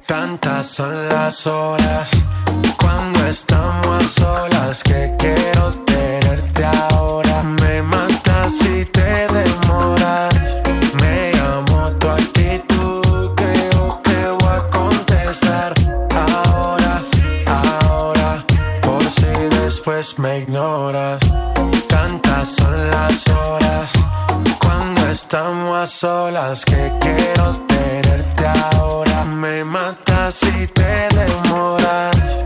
Tantas son las horas cuando estamos a solas que quiero tenerte ahora. Me matas si te demoras. Me llamo tu actitud, creo que voy a contestar ahora, ahora, por si después me ignoras. Tantas son las horas cuando estamos a solas que quiero tenerte ahora. Me matas si te demoras.